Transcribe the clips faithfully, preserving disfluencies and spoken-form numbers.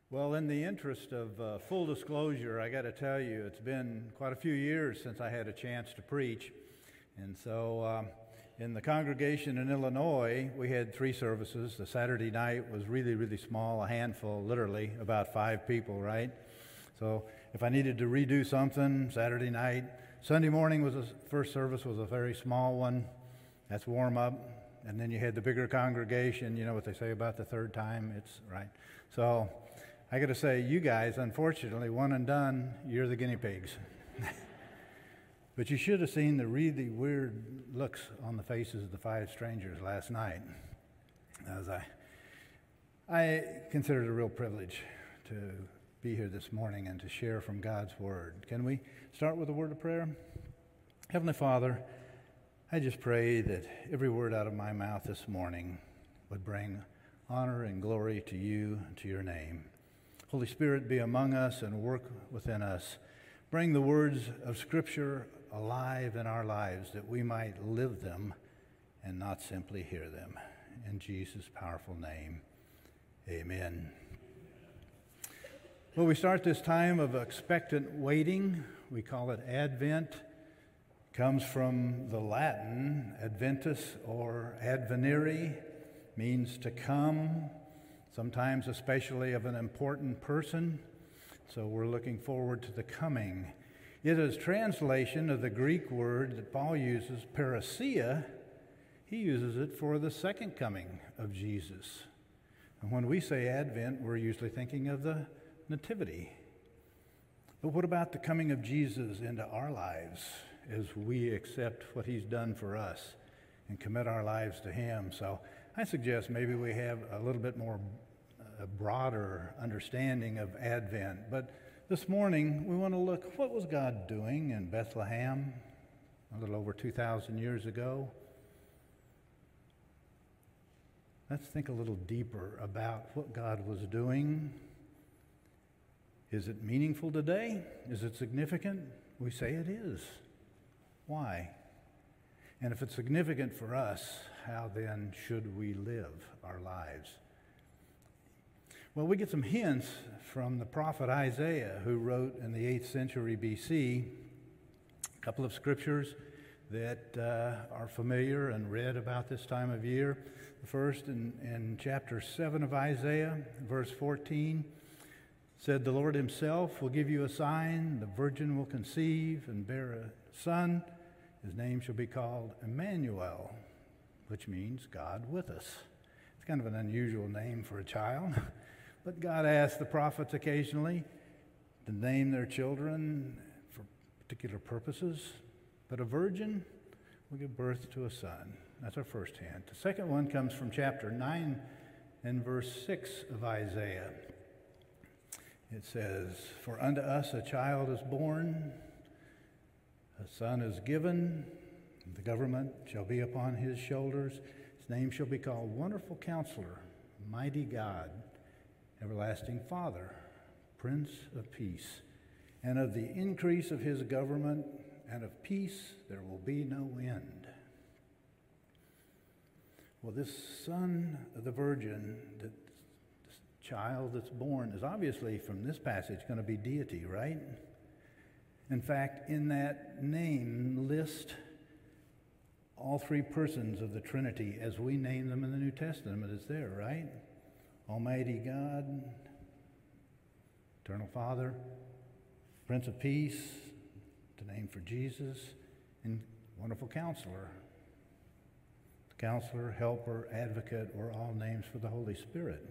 Well, in the interest of uh, full disclosure, I got to tell you, it's been quite a few years since I had a chance to preach. And so um, in the congregation in Illinois, we had three services. The Saturday night was really, really small, a handful, literally, about five people, right? So if I needed to redo something, Saturday night, Sunday morning was the first service was a very small one. That's warm up. And then you had the bigger congregation. You know what they say about the third time? It's right. So I got to say, you guys, unfortunately, one and done, you're the guinea pigs. But you should have seen the really weird looks on the faces of the five strangers last night. As I, I consider it a real privilege to be here this morning and to share from God's Word. Can we start with a word of prayer? Heavenly Father, I just pray that every word out of my mouth this morning would bring honor and glory to you and to your name. Holy Spirit, be among us and work within us. Bring the words of Scripture alive in our lives that we might live them and not simply hear them. In Jesus' powerful name, amen. Well, we start this time of expectant waiting. We call it Advent. It comes from the Latin adventus or advenire, means to come, sometimes especially of an important person. So we're looking forward to the coming. It is translation of the Greek word that Paul uses, parousia. He uses it for the second coming of Jesus. And when we say Advent, we're usually thinking of the Nativity. But what about the coming of Jesus into our lives as we accept what he's done for us and commit our lives to him? So I suggest maybe we have a little bit more a broader understanding of Advent. But this morning, we want to look, what was God doing in Bethlehem a little over two thousand years ago? Let's think a little deeper about what God was doing. Is it meaningful today? Is it significant? We say it is. Why? And if it's significant for us, how then should we live our lives? Well, we get some hints from the prophet Isaiah, who wrote in the eighth century B C, a couple of scriptures that uh, are familiar and read about this time of year. The first in, in chapter seven of Isaiah, verse fourteen, said, "The Lord himself will give you a sign. The virgin will conceive and bear a son. His name shall be called Emmanuel," which means God with us. It's kind of an unusual name for a child. But God asked the prophets occasionally to name their children for particular purposes. But a virgin will give birth to a son. That's our first hint. The second one comes from chapter nine and verse six of Isaiah. It says, "For unto us a child is born, a son is given, the government shall be upon his shoulders. His name shall be called Wonderful Counselor, Mighty God, Everlasting Father, Prince of Peace. And of the increase of his government and of peace there will be no end." Well, this son of the virgin, that this child that's born, is obviously from this passage going to be deity, right? In fact, in that name list all three persons of the Trinity as we name them in the New Testament is there, right? Almighty God, Eternal Father, Prince of Peace, the name for Jesus, and Wonderful Counselor. Counselor, Helper, Advocate, or all names for the Holy Spirit.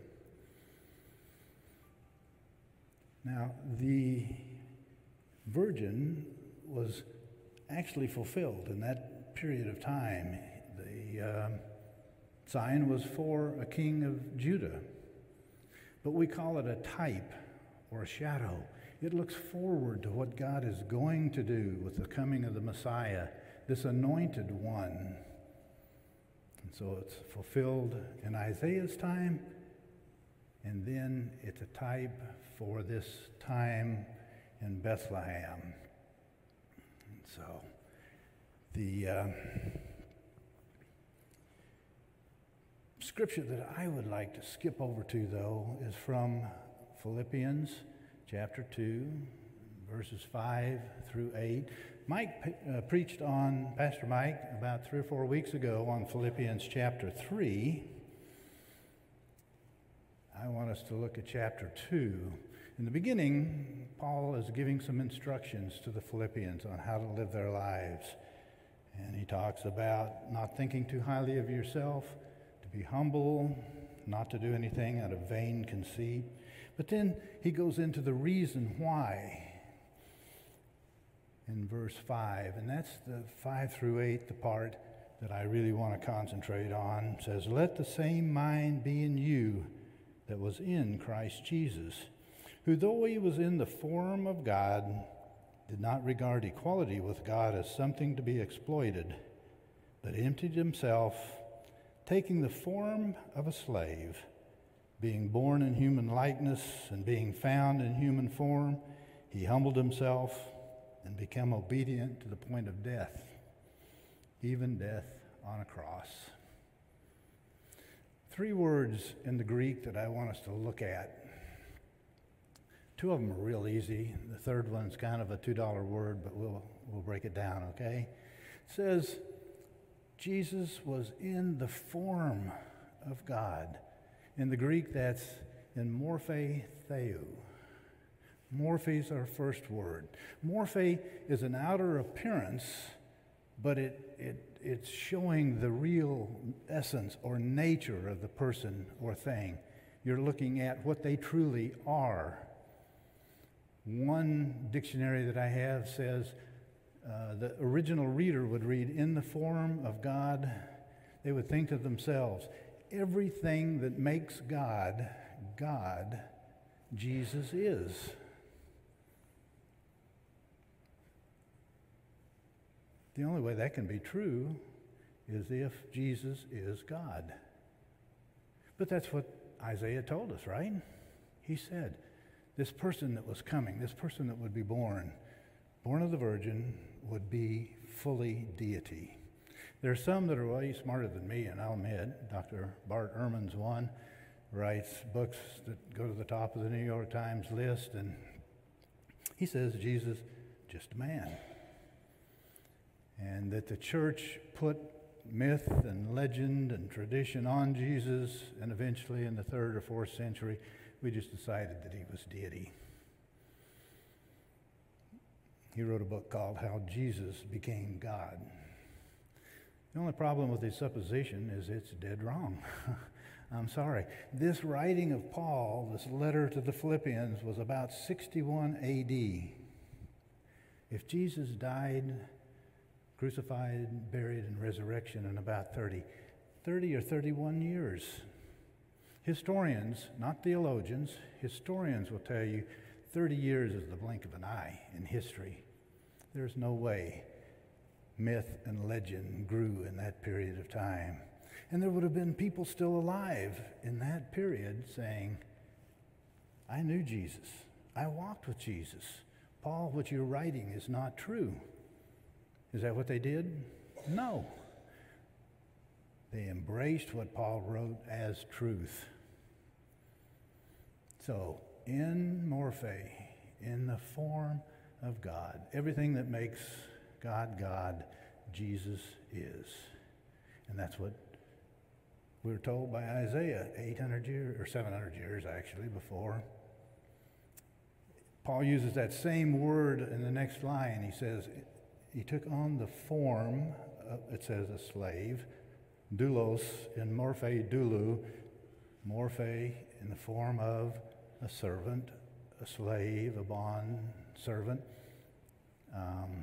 Now, the virgin was actually fulfilled in that period of time. The uh, sign was for a king of Judah. But we call it a type or a shadow. It looks forward to what God is going to do with the coming of the Messiah, this anointed one. And so it's fulfilled in Isaiah's time, and then it's a type for this time in Bethlehem. And so the uh, scripture that I would like to skip over to, though, is from Philippians chapter two, verses five through eight. Mike uh, preached on, Pastor Mike, about three or four weeks ago on Philippians chapter three. I want us to look at chapter two. In the beginning, Paul is giving some instructions to the Philippians on how to live their lives. And he talks about not thinking too highly of yourself, to be humble, not to do anything out of vain conceit. But then he goes into the reason why in verse five. And that's the five through eight, the part that I really want to concentrate on. It says, "Let the same mind be in you that was in Christ Jesus, who though he was in the form of God, did not regard equality with God as something to be exploited, but emptied himself, taking the form of a slave, being born in human likeness and being found in human form, he humbled himself and became obedient to the point of death, even death on a cross." Three words in the Greek that I want us to look at. Two of them are real easy. The third one's kind of a two dollar word, but we'll we'll break it down, okay? It says, Jesus was in the form of God. In the Greek, that's in morphe theou. Morphe is our first word. Morphe is an outer appearance, but it, it it's showing the real essence or nature of the person or thing. You're looking at what they truly are. One dictionary that I have says uh, the original reader would read, "In the form of God." They would think to themselves, everything that makes God, God, Jesus is. The only way that can be true is if Jesus is God. But that's what Isaiah told us, right? He said, this person that was coming, this person that would be born, born of the Virgin, would be fully deity. There are some that are way smarter than me, and I'll admit, Doctor Bart Ehrman's one, writes books that go to the top of the New York Times list, and he says Jesus, just a man. And that the church put myth and legend and tradition on Jesus, and eventually in the third or fourth century, we just decided that he was deity. He wrote a book called How Jesus Became God. The only problem with his supposition is it's dead wrong. I'm sorry. This writing of Paul, this letter to the Philippians, was about sixty-one A D. If Jesus died, crucified, buried, and resurrection in about thirty, thirty or thirty-one years. Historians, not theologians, historians will tell you thirty years is the blink of an eye in history. There's no way myth and legend grew in that period of time. And there would have been people still alive in that period saying, I knew Jesus. I walked with Jesus. Paul, what you're writing is not true. Is that what they did? No. They embraced what Paul wrote as truth. So, in morphe, in the form of God, everything that makes God God, Jesus is. And that's what we're told by Isaiah eight hundred years, or seven hundred years actually, before. Paul uses that same word in the next line. He says, he took on the form, of, it says a slave, doulos, in morphe doulou, morphe in the form of a servant, a slave, a bond servant. Um,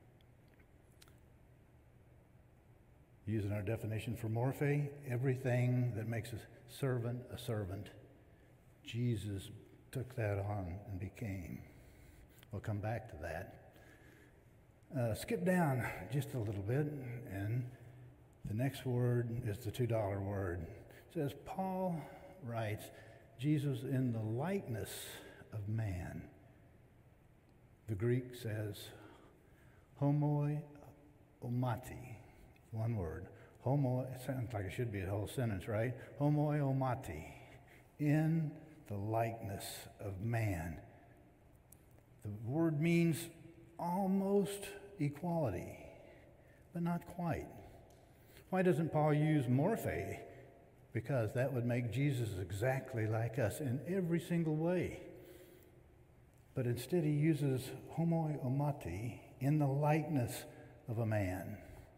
using our definition for morphe, everything that makes a servant a servant, Jesus took that on and became. We'll come back to that. Uh, skip down just a little bit, and the next word is the two dollar word. It says, Paul writes, Jesus in the likeness of man. The Greek says, homoi omati, one word. Homo, it sounds like it should be a whole sentence, right? Homoi omati, in the likeness of man. The word means almost equality, but not quite. Why doesn't Paul use morphe? Because that would make Jesus exactly like us in every single way. But instead he uses homoiomati, in the likeness of a man.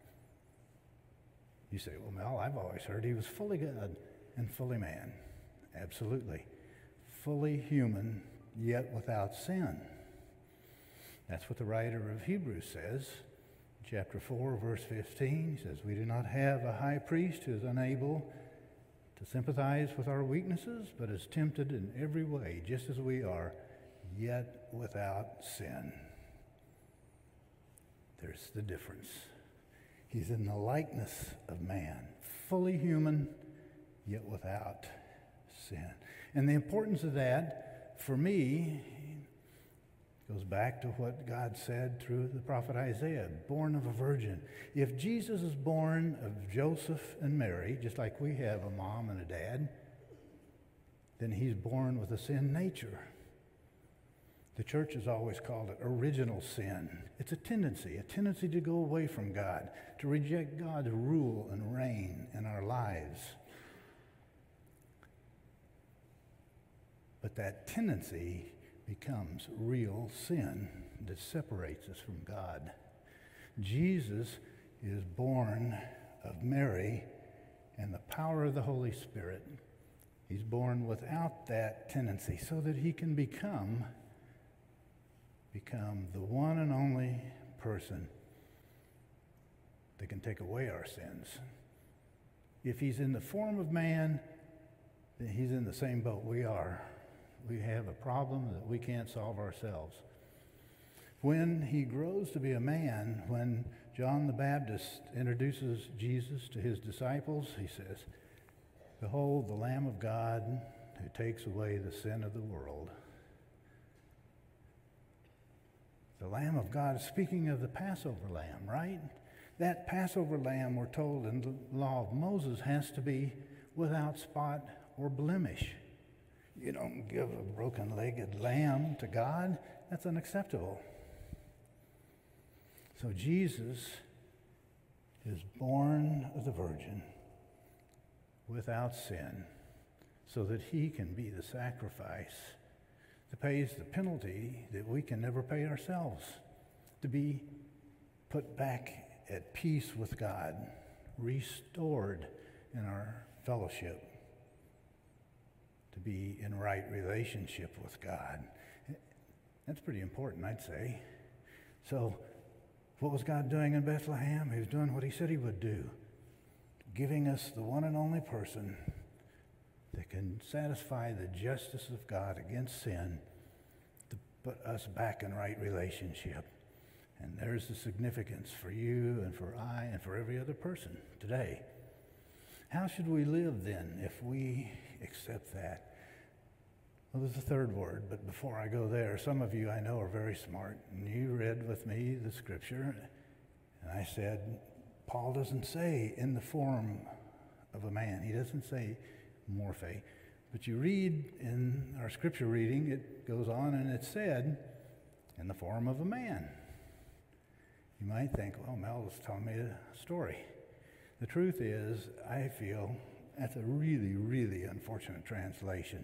You say, well, Mel, I've always heard he was fully God and fully man. Absolutely. Fully human, yet without sin. That's what the writer of Hebrews says. Chapter four, verse fifteen, he says, we do not have a high priest who is unable to sympathize with our weaknesses, but is tempted in every way, just as we are, yet without sin. There's the difference. He's in the likeness of man, fully human, yet without sin. And the importance of that, for me, goes back to what God said through the prophet Isaiah, born of a virgin. If Jesus is born of Joseph and Mary, just like we have a mom and a dad, then he's born with a sin nature. The church has always called it original sin. It's a tendency, a tendency to go away from God, to reject God's rule and reign in our lives. But that tendency becomes real sin that separates us from God. Jesus is born of Mary and the power of the Holy Spirit. He's born without that tendency so that he can become become the one and only person that can take away our sins. If he's in the form of man, then he's in the same boat we are. We have a problem that we can't solve ourselves. When he grows to be a man, when John the Baptist introduces Jesus to his disciples, he says, behold, the Lamb of God who takes away the sin of the world. The Lamb of God, speaking of the Passover lamb, right? That Passover lamb, we're told in the law of Moses, has to be without spot or blemish. You don't give a broken-legged lamb to God. That's unacceptable. So Jesus is born of the Virgin without sin so that he can be the sacrifice that pays the penalty that we can never pay ourselves, to be put back at peace with God, restored in our fellowship, to be in right relationship with God. That's pretty important, I'd say. So what was God doing in Bethlehem? He was doing what he said he would do, giving us the one and only person that can satisfy the justice of God against sin to put us back in right relationship. And there's the significance for you and for I and for every other person today. How should we live then if we accept that? Well, there's a third word, but before I go there, some of you I know are very smart, and you read with me the scripture, and I said, Paul doesn't say in the form of a man. He doesn't say morphe. But you read in our scripture reading, it goes on and it said, in the form of a man. You might think, well, Mel was telling me a story. The truth is, I feel that's a really, really unfortunate translation.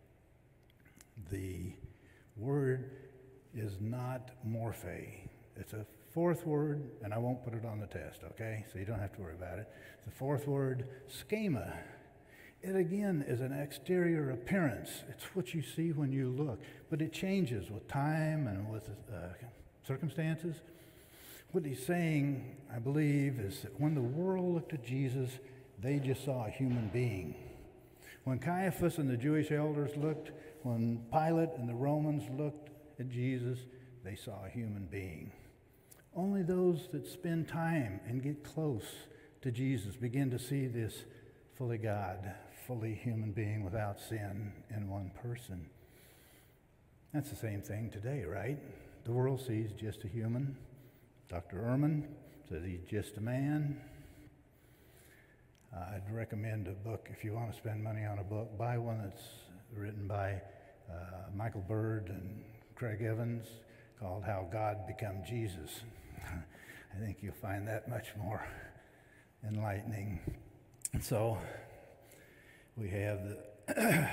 The word is not morphe. It's a fourth word, and I won't put it on the test, okay? So you don't have to worry about it. The fourth word, schema. It again is an exterior appearance. It's what you see when you look, but it changes with time and with uh, circumstances. What he's saying, I believe, is that when the world looked at Jesus, they just saw a human being. When Caiaphas and the Jewish elders looked, when Pilate and the Romans looked at Jesus, they saw a human being. Only those that spend time and get close to Jesus begin to see this fully God, fully human being without sin in one person. That's the same thing today, right? The world sees just a human. Doctor Ehrman says he's just a man. Uh, I'd recommend a book, if you want to spend money on a book, buy one that's written by uh, Michael Bird and Craig Evans, called How God Became Jesus. I think you'll find that much more enlightening. And so we have the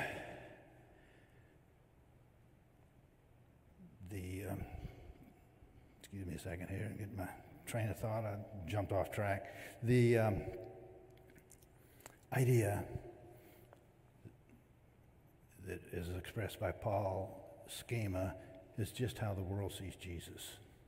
the um, excuse me a second here and get my train of thought. I jumped off track. The um, idea that is expressed by Paul, schema, is just how the world sees Jesus.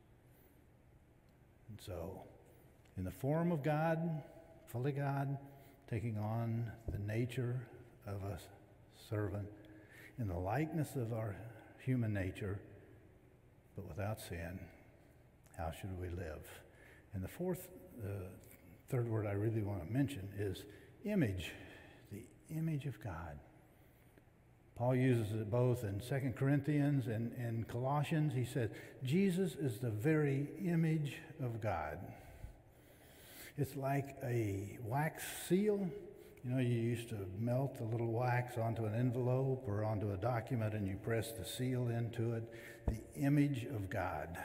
And so, in the form of God, fully God, taking on the nature of a servant, in the likeness of our human nature, but without sin, how should we live? And the fourth, the uh, third word I really want to mention is image, the image of God. Paul uses it both in Second Corinthians and in Colossians. He said, Jesus is the very image of God. It's like a wax seal. You know, you used to melt the little wax onto an envelope or onto a document and you press the seal into it. The image of God.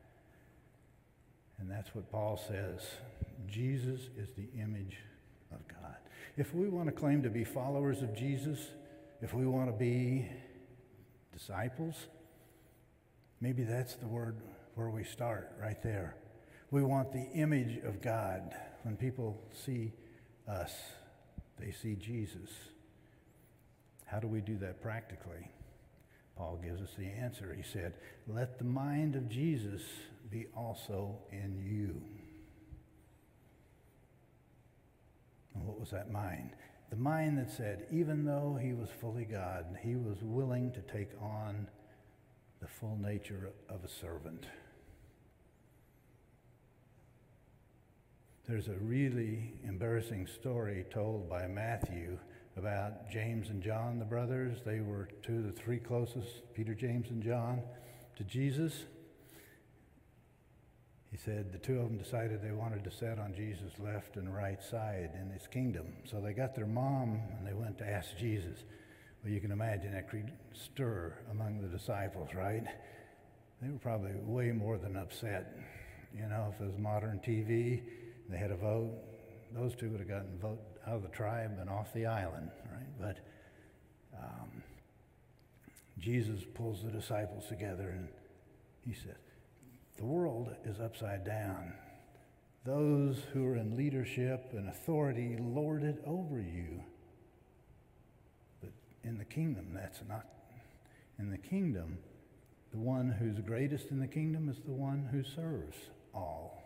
And that's what Paul says. Jesus is the image of God. If we want to claim to be followers of Jesus, if we want to be disciples, maybe that's the word where we start, right there. We want the image of God. When people see us, they see Jesus. How do we do that practically? Paul gives us the answer. He said, let the mind of Jesus be also in you. And what was that mind? The mind that said, even though he was fully God, he was willing to take on the full nature of a servant. There's a really embarrassing story told by Matthew about James and John, the brothers. They were two of the three closest, Peter, James, and John, to Jesus. He said the two of them decided they wanted to sit on Jesus' left and right side in his kingdom. So they got their mom and they went to ask Jesus. Well, you can imagine that created stir among the disciples, right? They were probably way more than upset. You know, if it was modern T V, they had a vote, those two would have gotten vote out of the tribe and off the island, right? But um, Jesus pulls the disciples together and he says, the world is upside down. Those who are in leadership and authority lord it over you. But in the kingdom, that's not. In the kingdom, the one who's greatest in the kingdom is the one who serves all.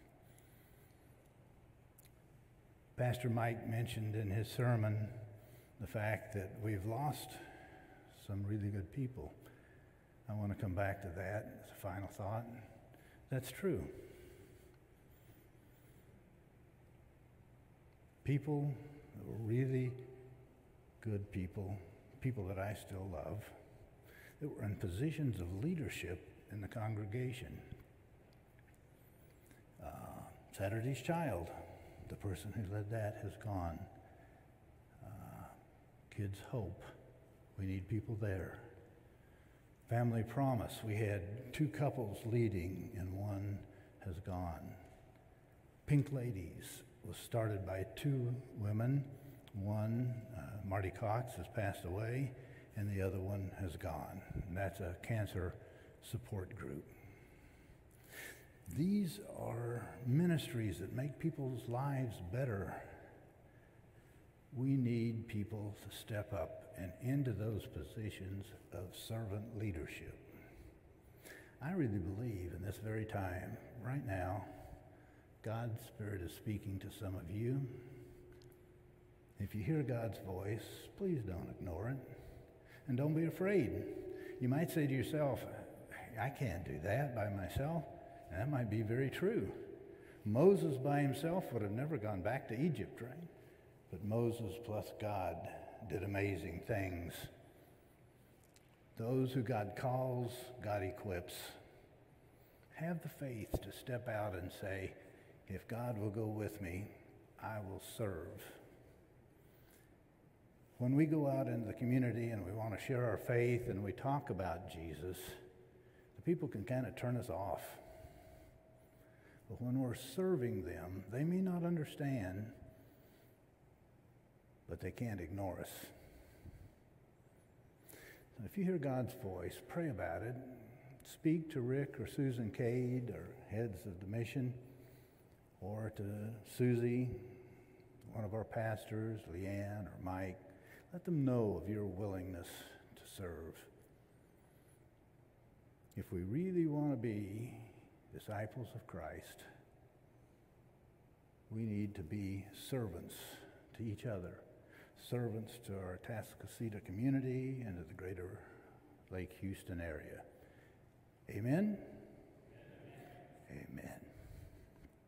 Pastor Mike mentioned in his sermon the fact that we've lost some really good people. I want to come back to that as a final thought. That's true. People that were really good people, people that I still love, that were in positions of leadership in the congregation. Uh, Saturday's Child, the person who led that has gone. Uh, Kids Hope, we need people there. Family Promise, we had two couples leading and one has gone. Pink Ladies was started by two women. One, uh, Marty Cox, has passed away, and the other one has gone. And that's a cancer support group. These are ministries that make people's lives better. We need people to step up and into those positions of servant leadership. I really believe in this very time, right now, God's Spirit is speaking to some of you. If you hear God's voice, please don't ignore it. And don't be afraid. You might say to yourself, I can't do that by myself. And that might be very true. Moses by himself would have never gone back to Egypt, right? But Moses plus God did amazing things. Those who God calls, God equips. Have the faith to step out and say, if God will go with me, I will serve. When we go out into the community and we want to share our faith and we talk about Jesus, the people can kind of turn us off. But when we're serving them, they may not understand, but they can't ignore us. So if you hear God's voice, pray about it. Speak to Rick or Susan Cade or heads of the mission, or to Susie, one of our pastors, Leanne or Mike. Let them know of your willingness to serve. If we really want to be disciples of Christ, we need to be servants to each other, servants to our Atascocita community and to the greater Lake Houston area. Amen? Amen.